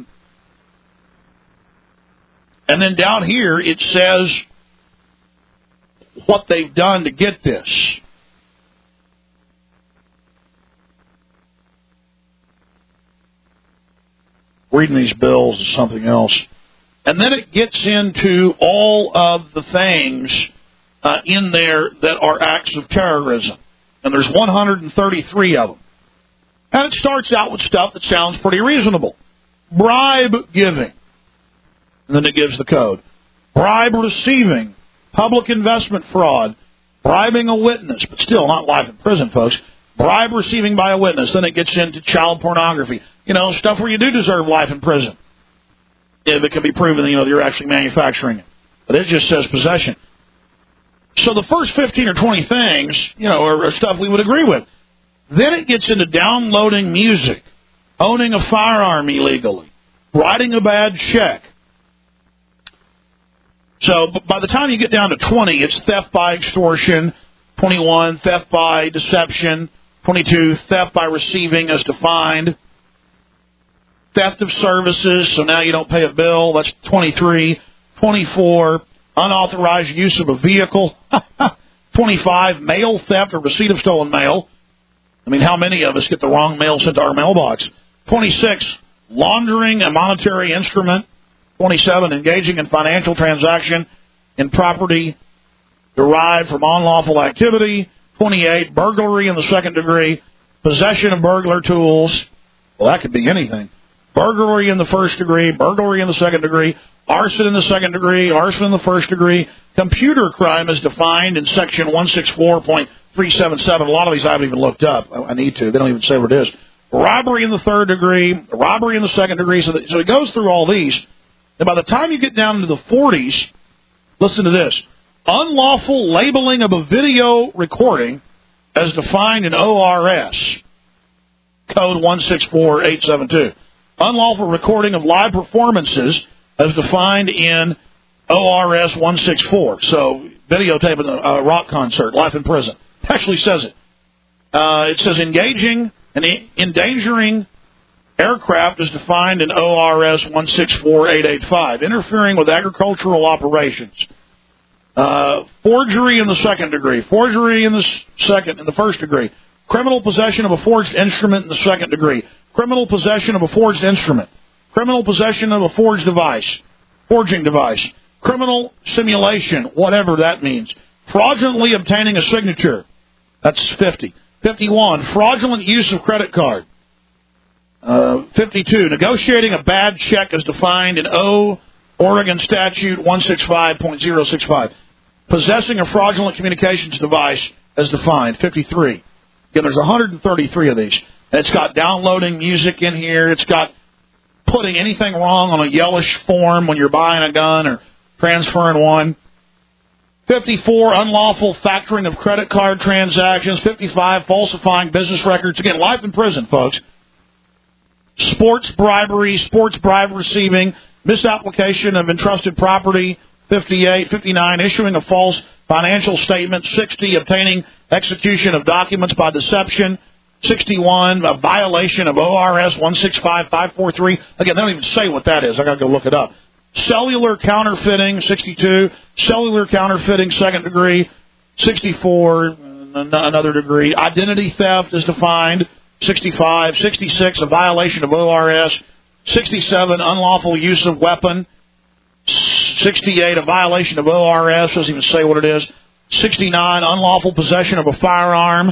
Speaker 2: then down here it says what they've done to get this. Reading these bills is something else. And then it gets into all of the things in there that are acts of terrorism. And there's 133 of them. And it starts out with stuff that sounds pretty reasonable. Bribe giving. And then it gives the code. Bribe receiving. Public investment fraud. Bribing a witness. But still not life in prison, folks. Bribe receiving by a witness. Then it gets into child pornography. You know, stuff where you do deserve life in prison. If it can be proven that, that you're actually manufacturing it. But it just says possession. So the first 15 or 20 things, are stuff we would agree with. Then it gets into downloading music, owning a firearm illegally, writing a bad check. So by the time you get down to 20, it's theft by extortion, 21, theft by deception, 22, theft by receiving as defined, theft of services, so now you don't pay a bill, that's 23, 24, unauthorized use of a vehicle, 25, mail theft or receipt of stolen mail. I mean, how many of us get the wrong mail sent to our mailbox? 26, laundering a monetary instrument. 27, engaging in financial transaction in property derived from unlawful activity. 28, burglary in the second degree, possession of burglar tools. Well, that could be anything. Burglary in the first degree, burglary in the second degree, arson in the second degree, arson in the first degree. Computer crime is defined in section 164.377. A lot of these I haven't even looked up. I need to. They don't even say what it is. Robbery in the third degree, robbery in the second degree. So it goes through all these. And by the time you get down into the 40s, listen to this. Unlawful labeling of a video recording as defined in ORS, code 164872. Unlawful recording of live performances as defined in ORS 164. So videotaping a rock concert, life in prison. It actually says it. It says engaging and endangering aircraft is defined in ORS 164885. Interfering with agricultural operations. Forgery in the second degree. Forgery in the first degree. Criminal possession of a forged instrument in the second degree. Criminal possession of a forged instrument. Criminal possession of a forged device. Forging device. Criminal simulation, whatever that means. Fraudulently obtaining a signature. That's 50. 51. Fraudulent use of credit card. 52. Negotiating a bad check as defined in Oregon Statute 165.065. Possessing a fraudulent communications device as defined. 53. Again, there's 133 of these. And it's got downloading music in here. It's got putting anything wrong on a yellowish form when you're buying a gun or transferring one. 54, unlawful factoring of credit card transactions. 55, falsifying business records. Again, life in prison, folks. Sports bribery, sports bribe receiving, misapplication of entrusted property. 58, 59, issuing a false financial statement. 60, obtaining execution of documents by deception. 61, a violation of ORS 165543. Again, they don't even say what that is. I got to go look it up. Cellular counterfeiting, 62. Cellular counterfeiting, second degree. 64, another degree. Identity theft is defined. 65. 66, a violation of ORS. 67, unlawful use of weapon. 68, a violation of ORS. Doesn't even say what it is. 69, unlawful possession of a firearm.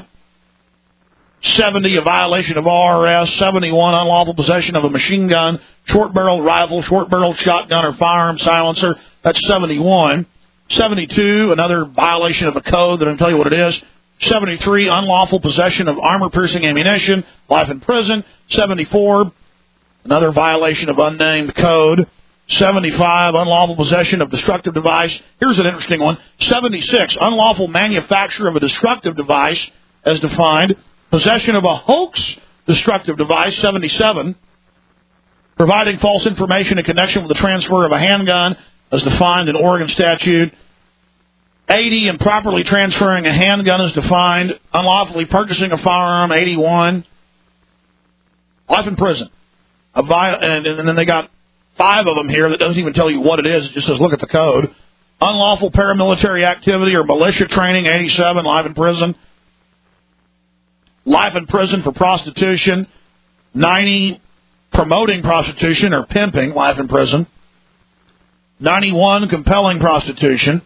Speaker 2: 70, a violation of ORS. 71, unlawful possession of a machine gun, short-barreled rifle, short-barreled shotgun, or firearm silencer. That's 71. 72, another violation of a code that I'll tell you what it is. 73, unlawful possession of armor-piercing ammunition, life in prison. 74, another violation of unnamed code. 75, unlawful possession of destructive device. Here's an interesting one. 76, unlawful manufacture of a destructive device as defined. Possession of a hoax destructive device. 77, providing false information in connection with the transfer of a handgun as defined in Oregon statute. 80, improperly transferring a handgun as defined. Unlawfully purchasing a firearm. 81, life in prison. And then they got 5 of them here that doesn't even tell you what it is. It just says look at the code. Unlawful paramilitary activity or militia training, 87, life in prison. Life in prison for prostitution, 90, promoting prostitution or pimping, life in prison. 91, compelling prostitution.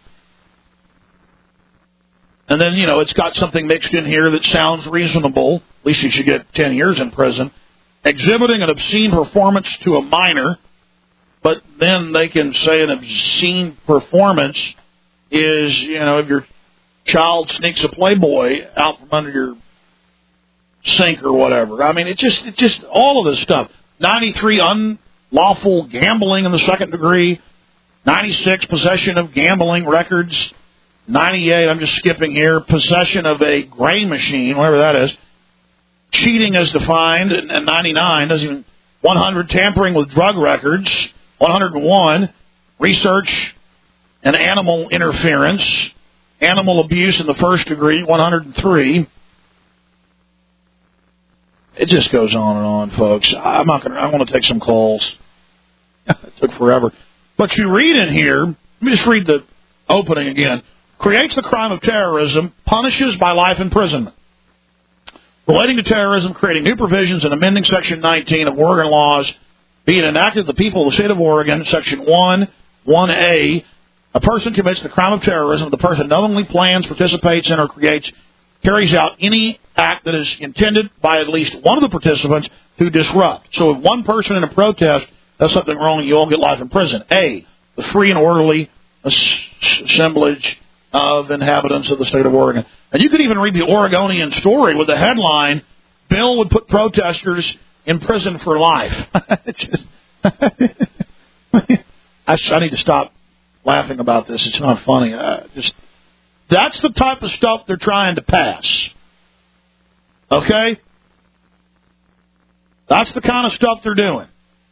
Speaker 2: And then, it's got something mixed in here that sounds reasonable. At least you should get 10 years in prison. Exhibiting an obscene performance to a minor. But then they can say an obscene performance is, if your child sneaks a Playboy out from under your sink or whatever. I mean, it's just all of this stuff. 93, unlawful gambling in the second degree. 96, possession of gambling records. 98, I'm just skipping here, possession of a gray machine, whatever that is. Cheating as defined, and 99, doesn't even. 100, tampering with drug records. 101, research and animal interference. Animal abuse in the first degree, 103. It just goes on and on, folks. I want to take some calls. It took forever. But you read in here, let me just read the opening again. Creates the crime of terrorism, punishes by life imprisonment. Relating to terrorism, creating new provisions and amending Section 19 of Oregon laws, being enacted the people of the state of Oregon, Section 1A, a person commits the crime of terrorism, the person knowingly plans, participates in, or carries out any act that is intended by at least one of the participants to disrupt. So if one person in a protest does something wrong, you all get life in prison. A, the free and orderly assemblage of inhabitants of the state of Oregon. And you could even read the Oregonian story with the headline, Bill would put protesters in prison for life. I need to stop laughing about this. It's not funny. That's the type of stuff they're trying to pass. Okay? That's the kind of stuff they're doing.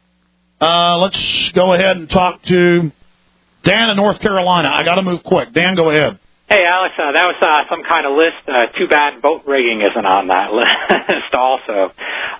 Speaker 2: Let's go ahead and talk to Dan in North Carolina. I got to move quick. Dan, go ahead.
Speaker 17: Hey, Alex, that was some kind of list. Too bad boat rigging isn't on that list also.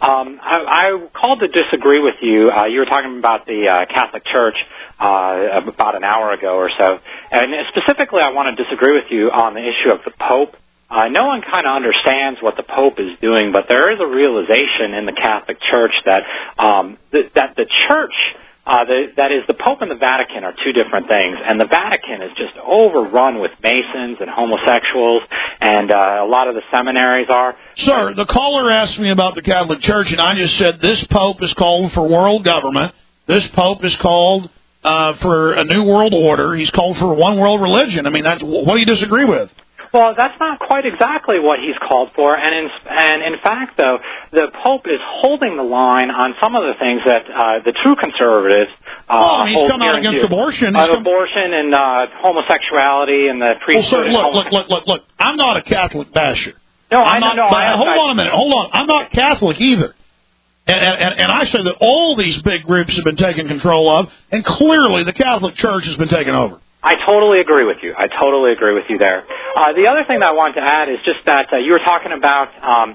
Speaker 17: I called to disagree with you. You were talking about the Catholic Church about an hour ago or so. And specifically, I want to disagree with you on the issue of the Pope. No one kind of understands what the Pope is doing, but there is a realization in the Catholic Church that that the Church, that is, the Pope and the Vatican are two different things, and the Vatican is just overrun with Masons and homosexuals, and a lot of the seminaries are.
Speaker 2: Sir, the caller asked me about the Catholic Church, and I just said this Pope is called for world government. This Pope is called for a new world order. He's called for one world religion. I mean, what do you disagree with?
Speaker 17: Well, that's not quite exactly what he's called for, and in fact, though, the Pope is holding the line on some of the things that the true conservatives
Speaker 2: he's come out against abortion.
Speaker 17: Abortion and homosexuality and the priesthood.
Speaker 2: Well, sir, look. I'm not a Catholic basher.
Speaker 17: No, I know.
Speaker 2: Hold on a minute. Hold on. I'm not Catholic either. And I say that all these big groups have been taken control of, and clearly the Catholic Church has been taken over.
Speaker 17: I totally agree with you. There. The other thing that I wanted to add is just that you were talking about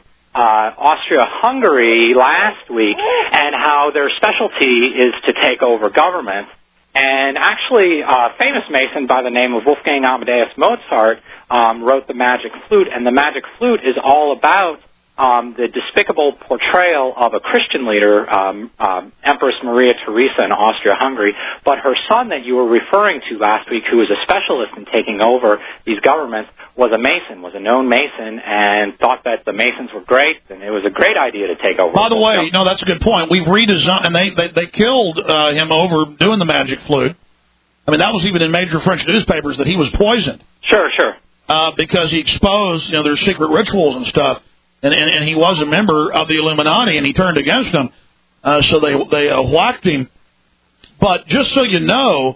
Speaker 17: Austria-Hungary last week and how their specialty is to take over government. And actually, a famous Mason by the name of Wolfgang Amadeus Mozart wrote The Magic Flute, and The Magic Flute is all about the despicable portrayal of a Christian leader, Empress Maria Theresa in Austria-Hungary, but her son that you were referring to last week, who was a specialist in taking over these governments, was a Mason, was a known Mason, and thought that the Masons were great, and it was a great idea to take over.
Speaker 2: By the way, that's a good point. We've redesigned, and they killed him over doing the Magic Flute. I mean, that was even in major French newspapers that he was poisoned.
Speaker 17: Sure.
Speaker 2: Because he exposed, their secret rituals and stuff. And he was a member of the Illuminati, and he turned against them, so they whacked him. But just so you know,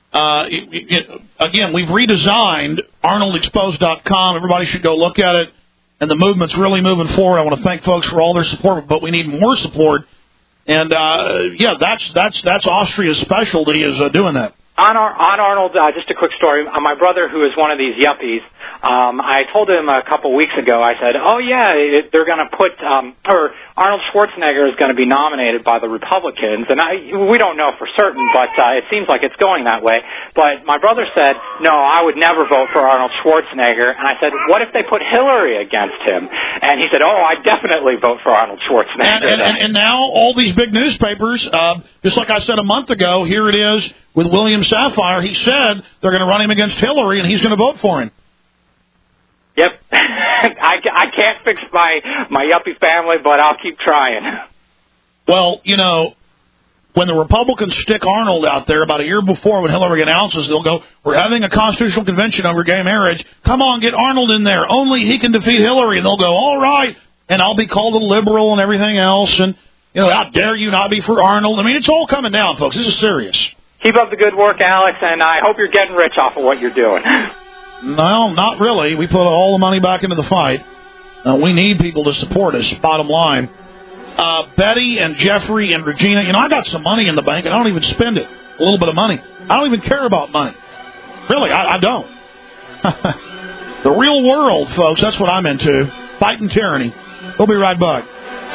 Speaker 2: again, we've redesigned ArnoldExposed.com. Everybody should go look at it, and the movement's really moving forward. I want to thank folks for all their support, but we need more support. And that's Austria's specialty is doing that.
Speaker 17: On Arnold, just a quick story. My brother, who is one of these yuppies, I told him a couple weeks ago, I said, oh, yeah, they're going to put, or Arnold Schwarzenegger is going to be nominated by the Republicans. And we don't know for certain, but it seems like it's going that way. But my brother said, no, I would never vote for Arnold Schwarzenegger. And I said, what if they put Hillary against him? And he said, oh, I'd definitely vote for Arnold Schwarzenegger.
Speaker 2: And now all these big newspapers, just like I said a month ago, here it is with William Safire. He said they're going to run him against Hillary, and he's going to vote for him.
Speaker 17: Yep. I can't fix my yuppie family, but I'll keep trying.
Speaker 2: Well, you know, when the Republicans stick Arnold out there about a year before when Hillary announces, they'll go, we're having a constitutional convention over gay marriage. Come on, get Arnold in there. Only he can defeat Hillary. And they'll go, all right. And I'll be called a liberal and everything else. And, you know, how dare you not be for Arnold? I mean, it's all coming down, folks. This is serious.
Speaker 17: Keep up the good work, Alex, and I hope you're getting rich off of what you're doing.
Speaker 2: No, not really. We put all the money back into the fight. We need people to support us, bottom line. Betty and Jeffrey and Regina, you know, I got some money in the bank, and I don't even spend it. A little bit of money. I don't even care about money. Really, I don't. The real world, folks, that's what I'm into. Fighting tyranny. We'll be right back.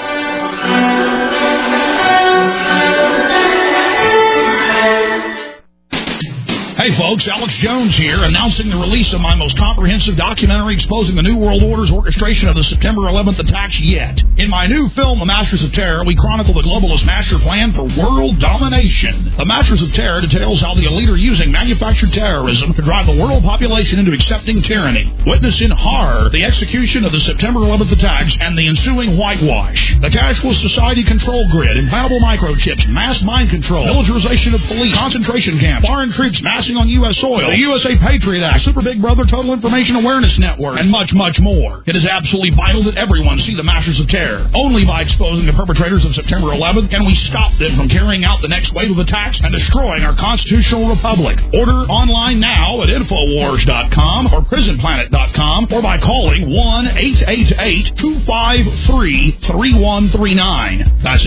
Speaker 16: Hey folks, Alex Jones here, announcing the release of my most comprehensive documentary exposing the New World Order's orchestration of the September 11th attacks yet. In my new film, The Masters of Terror, we chronicle the globalist master plan for world domination. The Masters of Terror details how the elite are using manufactured terrorism to drive the world population into accepting tyranny. Witness in horror the execution of the September 11th attacks and the ensuing whitewash. The cashless society control grid, implantable microchips, mass mind control, militarization of police, concentration camps, foreign troops massing on U.S. soil, the USA Patriot Act, Super Big Brother Total Information Awareness Network, and much, much more. It is absolutely vital that everyone see the Masters of Terror. Only by exposing the perpetrators of September 11th can we stop them from carrying out the next wave of attacks and destroying our constitutional republic. Order online now at Infowars.com or PrisonPlanet.com or by calling 1-888-253-3139. That's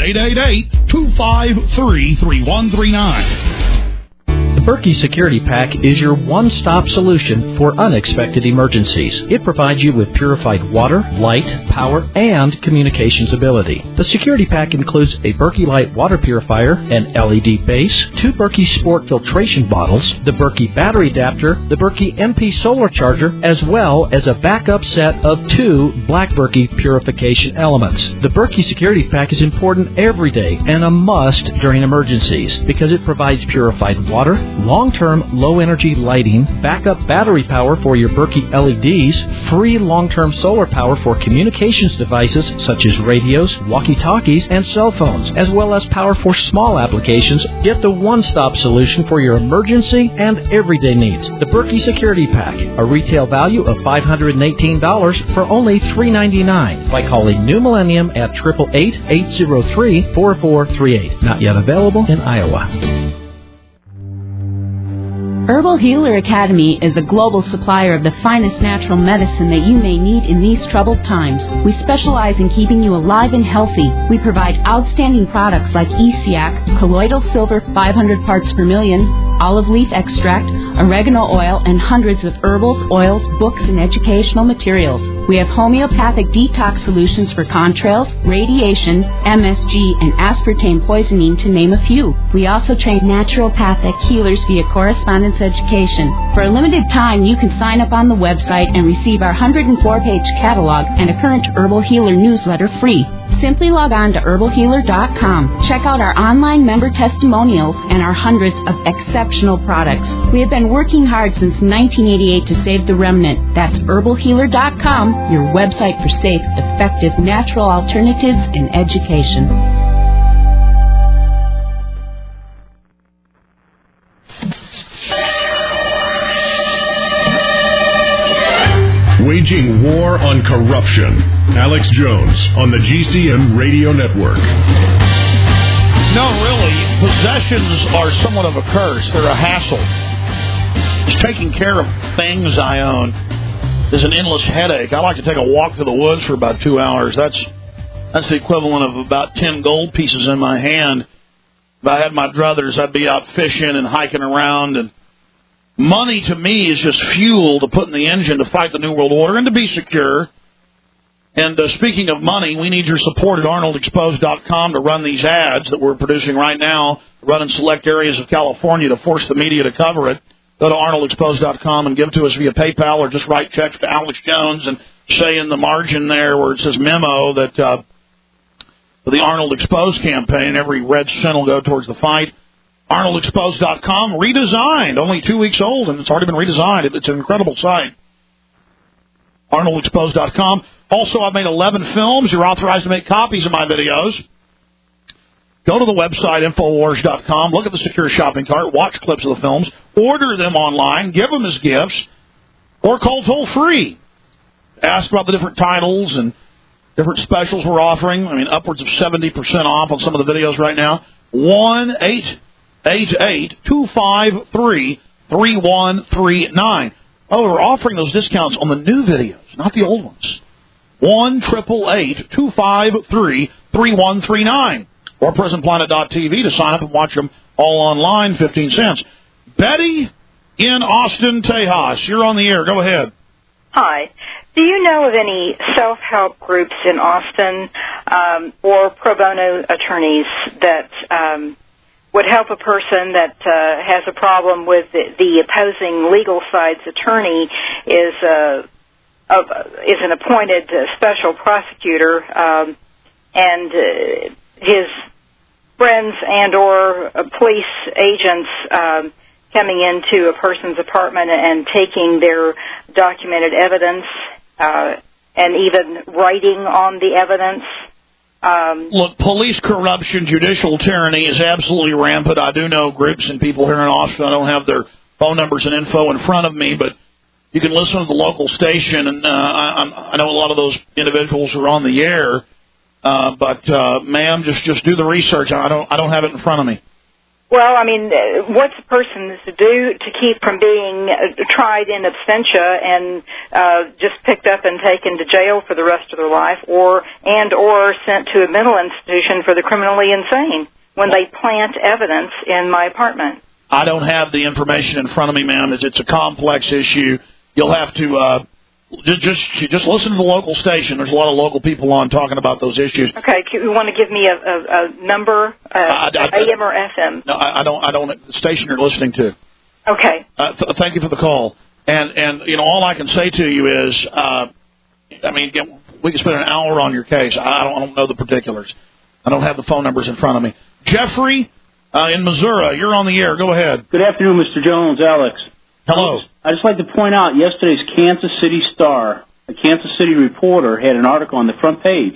Speaker 16: 888-253-3139.
Speaker 10: The Berkey Security Pack is your one-stop solution for unexpected emergencies. It provides you with purified water, light, power, and communications ability. The Security Pack includes a Berkey Light water purifier, an LED base, 2 Berkey Sport filtration bottles, the Berkey battery adapter, the Berkey MP solar charger, as well as a backup set of 2 Black Berkey purification elements. The Berkey Security Pack is important every day and a must during emergencies because it provides purified water, long-term low-energy lighting, backup battery power for your Berkey LEDs, free long-term solar power for communications devices such as radios, walkie-talkies, and cell phones, as well as power for small applications. Get the one-stop solution for your emergency and everyday needs. The Berkey Security Pack, a retail value of $518 for only $399 by calling New Millennium at 888-803-4438. Not yet available in Iowa.
Speaker 18: Herbal Healer Academy is a global supplier of the finest natural medicine that you may need in these troubled times. We specialize in keeping you alive and healthy. We provide outstanding products like ESEAC, colloidal silver 500 parts per million, olive leaf extract, oregano oil, and hundreds of herbals, oils, books, and educational materials. We have homeopathic detox solutions for contrails, radiation, MSG, and aspartame poisoning, to name a few. We also train naturopathic healers via correspondence education. For a limited time, you can sign up on the website and receive our 104-page catalog and a current Herbal Healer newsletter free. Simply log on to herbalhealer.com. Check out our online member testimonials and our hundreds of exceptional products. We have been working hard since 1988 to save the remnant. That's herbalhealer.com, your website for safe, effective, natural alternatives in education.
Speaker 1: Waging war on corruption. Alex Jones on the GCN Radio Network.
Speaker 2: No, really, possessions are somewhat of a curse. They're a hassle. Just taking care of things I own is an endless headache. I like to take a walk through the woods for about 2 hours. That's the equivalent of about 10 gold pieces in my hand. If I had my druthers, I'd be out fishing and hiking around. And money to me is just fuel to put in the engine to fight the New World Order and to be secure. And speaking of money, we need your support at ArnoldExposed.com to run these ads that we're producing right now, run in select areas of California to force the media to cover it. Go to ArnoldExposed.com and give to us via PayPal or just write checks to Alex Jones and say in the margin there where it says memo that for the Arnold Exposed campaign, every red cent will go towards the fight. ArnoldExposed.com, redesigned, only 2 weeks old, and it's already been redesigned. It's an incredible site. ArnoldExposed.com. Also, I've made 11 films. You're authorized to make copies of my videos. Go to the website, Infowars.com. Look at the secure shopping cart. Watch clips of the films. Order them online. Give them as gifts. Or call toll-free. Ask about the different titles and different specials we're offering. I mean, upwards of 70% off on some of the videos right now. 1-888-253-3139. Oh, we're offering those discounts on the new videos, not the old ones. 1-888-253-3139. Or PrisonPlanet.tv to sign up and watch them all online, 15 cents. Betty in Austin, Tejas, you're on the air. Go ahead.
Speaker 19: Hi. Do you know of any self-help groups in Austin or pro bono attorneys that would help a person that has a problem with the opposing legal side's attorney is an appointed special prosecutor, and his friends and or police agents coming into a person's apartment and taking their documented evidence and even writing on the evidence.
Speaker 2: Look, police corruption, judicial tyranny is absolutely rampant. I do know groups and people here in Austin. I don't have their phone numbers and info in front of me, but you can listen to the local station, and I know a lot of those individuals are on the air. But ma'am, just do the research. I don't have it in front of me.
Speaker 19: Well, I mean, what's a person to do to keep from being tried in absentia and just picked up and taken to jail for the rest of their life, or sent to a mental institution for the criminally insane when they plant evidence in my apartment?
Speaker 2: I don't have the information in front of me, ma'am. It's a complex issue. You'll have to just listen to the local station. There's a lot of local people on talking about those issues.
Speaker 19: Okay, you want to give me a number, AM or FM?
Speaker 2: No, I don't. The station you're listening to.
Speaker 19: Okay.
Speaker 2: Thank you for the call. And you know, all I can say to you is, I mean, we can spend an hour on your case. I don't know the particulars. I don't have the phone numbers in front of me. Jeffrey in Missouri, you're on the air. Go ahead.
Speaker 20: Good afternoon, Mr. Jones, Alex.
Speaker 2: Hello.
Speaker 20: I'd just like to point out yesterday's Kansas City Star, a Kansas City reporter, had an article on the front page.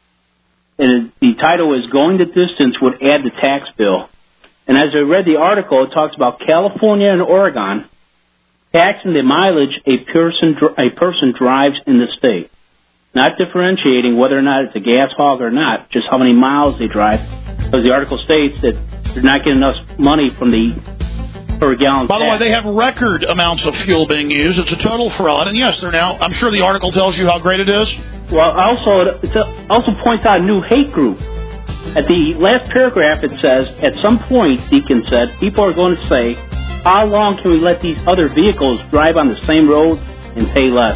Speaker 20: And the title is "Going the Distance Would Add the Tax Bill." And as I read the article, it talks about California and Oregon taxing the mileage a person drives in the state, not differentiating whether or not it's a gas hog or not, just how many miles they drive. Because the article states that they're not getting enough money from the per gallon.
Speaker 2: By the way, they have record amounts of fuel being used. It's a total fraud. And yes, they're now. I'm sure the article tells you how great it is.
Speaker 20: Well, it also points out a new hate group. At the last paragraph, it says, at some point, Deacon said, people are going to say, how long can we let these other vehicles drive on the same road and pay less?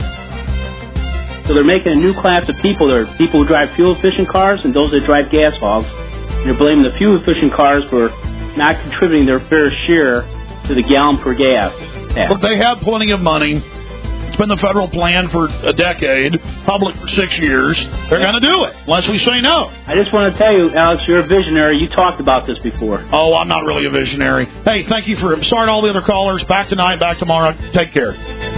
Speaker 20: So they're making a new class of people. There are people who drive fuel-efficient cars and those that drive gas hogs. And they're blaming the fuel-efficient cars for not contributing their fair share to the gallon per gas tax.
Speaker 2: Look, they have plenty of money. It's been the federal plan for a decade, public for 6 years. They're going to do it, unless we say no.
Speaker 20: I just want to tell you, Alex, you're a visionary. You talked about this before.
Speaker 2: Oh, I'm not really a visionary. Hey, thank you for... Sorry to all the other callers. Back tonight, back tomorrow. Take care.